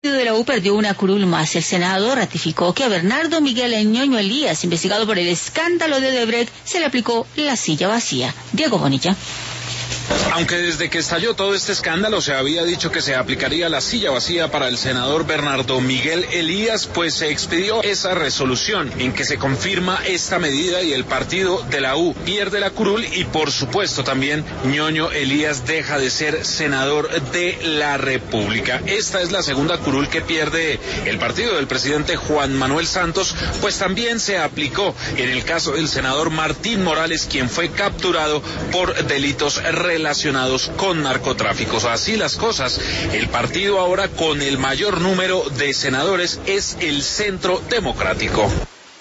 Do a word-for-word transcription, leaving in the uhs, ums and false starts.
de la U perdió una curul más. El Senado ratificó que a Bernardo Miguel Ñoño Elías, investigado por el escándalo de Odebrecht, se le aplicó la silla vacía. Diego Bonilla. Aunque desde que estalló todo este escándalo se había dicho que se aplicaría la silla vacía para el senador Bernardo Miguel Elías, pues se expidió esa resolución en que se confirma esta medida y el partido de la U pierde la curul y por supuesto también Ñoño Elías deja de ser senador de la República. Esta es la segunda curul que pierde el partido del presidente Juan Manuel Santos, pues también se aplicó en el caso del senador Martín Morales, quien fue capturado por delitos relacionados con narcotráficos. Así las cosas, el partido ahora con el mayor número de senadores es el Centro Democrático.